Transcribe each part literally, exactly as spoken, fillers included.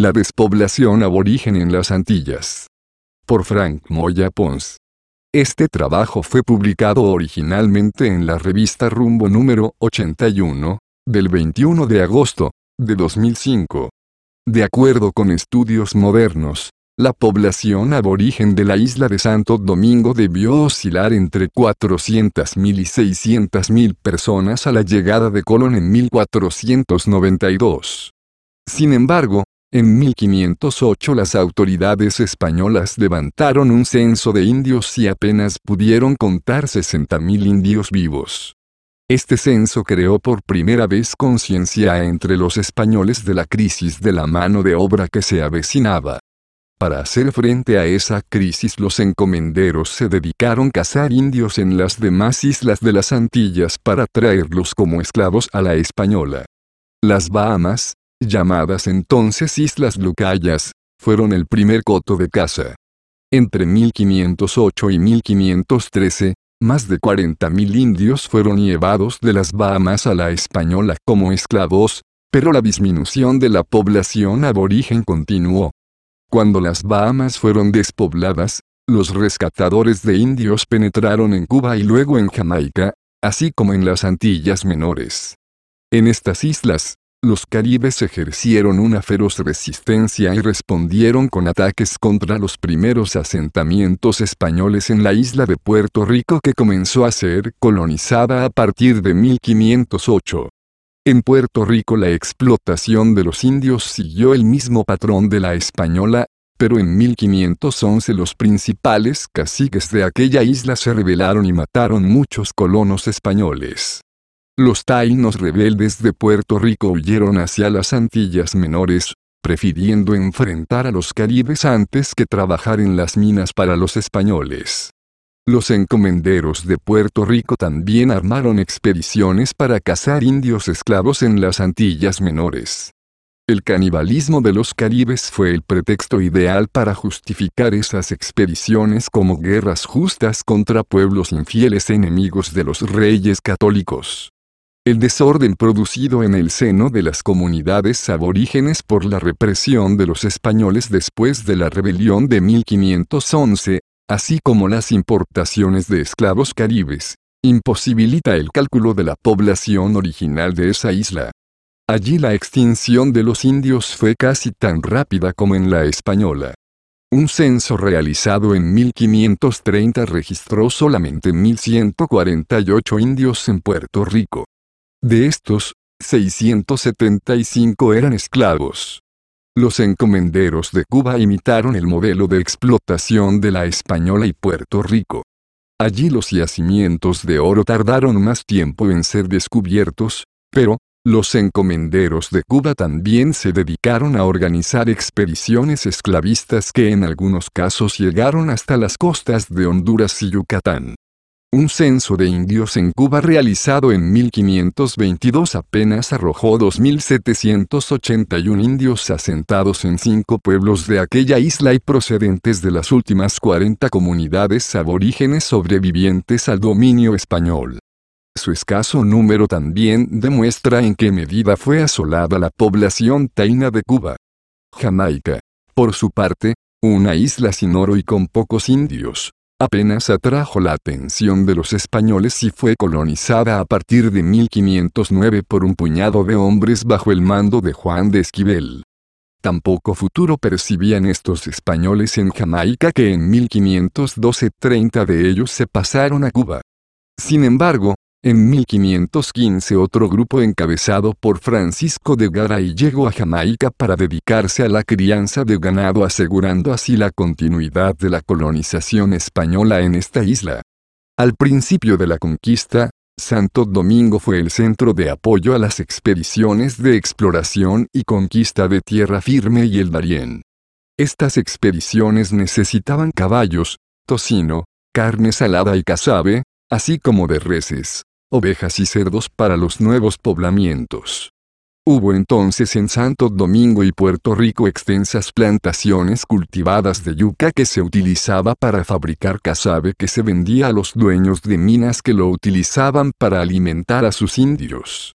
La despoblación aborigen en las Antillas. Por Frank Moya Pons. Este trabajo fue publicado originalmente en la revista Rumbo número ochenta y uno, del veintiuno de agosto, de dos mil cinco. De acuerdo con estudios modernos, la población aborigen de la isla de Santo Domingo debió oscilar entre cuatrocientas mil y seiscientas mil personas a la llegada de Colón en mil cuatrocientos noventa y dos. Sin embargo, en mil quinientos ocho las autoridades españolas levantaron un censo de indios y apenas pudieron contar sesenta mil indios vivos. Este censo creó por primera vez conciencia entre los españoles de la crisis de la mano de obra que se avecinaba. Para hacer frente a esa crisis, los encomenderos se dedicaron a cazar indios en las demás islas de las Antillas para traerlos como esclavos a la española. Las Bahamas, llamadas entonces Islas Lucayas, fueron el primer coto de caza. Entre mil quinientos ocho y mil quinientos trece, más de cuarenta mil indios fueron llevados de las Bahamas a la española como esclavos, pero la disminución de la población aborigen continuó. Cuando las Bahamas fueron despobladas, los rescatadores de indios penetraron en Cuba y luego en Jamaica, así como en las Antillas Menores. En estas islas, los caribes ejercieron una feroz resistencia y respondieron con ataques contra los primeros asentamientos españoles en la isla de Puerto Rico, que comenzó a ser colonizada a partir de mil quinientos ocho. En Puerto Rico la explotación de los indios siguió el mismo patrón de la española, pero en mil quinientos once los principales caciques de aquella isla se rebelaron y mataron muchos colonos españoles. Los taínos rebeldes de Puerto Rico huyeron hacia las Antillas Menores, prefiriendo enfrentar a los caribes antes que trabajar en las minas para los españoles. Los encomenderos de Puerto Rico también armaron expediciones para cazar indios esclavos en las Antillas Menores. El canibalismo de los caribes fue el pretexto ideal para justificar esas expediciones como guerras justas contra pueblos infieles enemigos de los reyes católicos. El desorden producido en el seno de las comunidades aborígenes por la represión de los españoles después de la rebelión de mil quinientos once, así como las importaciones de esclavos caribes, imposibilita el cálculo de la población original de esa isla. Allí la extinción de los indios fue casi tan rápida como en la española. Un censo realizado en mil quinientos treinta registró solamente mil ciento cuarenta y ocho indios en Puerto Rico. De estos, seiscientos setenta y cinco eran esclavos. Los encomenderos de Cuba imitaron el modelo de explotación de la española y Puerto Rico. Allí los yacimientos de oro tardaron más tiempo en ser descubiertos, pero, los encomenderos de Cuba también se dedicaron a organizar expediciones esclavistas que en algunos casos llegaron hasta las costas de Honduras y Yucatán. Un censo de indios en Cuba realizado en mil quinientos veintidós apenas arrojó dos mil setecientos ochenta y uno indios asentados en cinco pueblos de aquella isla y procedentes de las últimas cuarenta comunidades aborígenes sobrevivientes al dominio español. Su escaso número también demuestra en qué medida fue asolada la población taína de Cuba. Jamaica, por su parte, una isla sin oro y con pocos indios, apenas atrajo la atención de los españoles y fue colonizada a partir de mil quinientos nueve por un puñado de hombres bajo el mando de Juan de Esquivel. Tan poco futuro percibían estos españoles en Jamaica que en mil quinientos doce treinta de ellos se pasaron a Cuba. Sin embargo, en mil quinientos quince otro grupo encabezado por Francisco de Garay llegó a Jamaica para dedicarse a la crianza de ganado, asegurando así la continuidad de la colonización española en esta isla. Al principio de la conquista, Santo Domingo fue el centro de apoyo a las expediciones de exploración y conquista de tierra firme y el Darién. Estas expediciones necesitaban caballos, tocino, carne salada y casabe, así como de reses, ovejas y cerdos para los nuevos poblamientos. Hubo entonces en Santo Domingo y Puerto Rico extensas plantaciones cultivadas de yuca que se utilizaba para fabricar casabe que se vendía a los dueños de minas que lo utilizaban para alimentar a sus indios.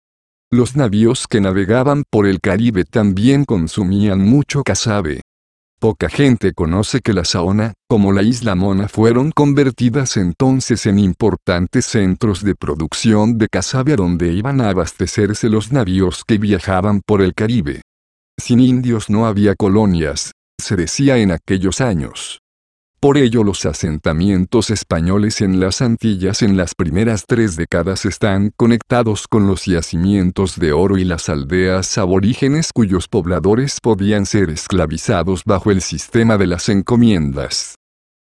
Los navíos que navegaban por el Caribe también consumían mucho casabe. Poca gente conoce que la Saona, como la Isla Mona, fueron convertidas entonces en importantes centros de producción de casabe donde iban a abastecerse los navíos que viajaban por el Caribe. Sin indios no había colonias, se decía en aquellos años. Por ello los asentamientos españoles en las Antillas en las primeras tres décadas están conectados con los yacimientos de oro y las aldeas aborígenes cuyos pobladores podían ser esclavizados bajo el sistema de las encomiendas.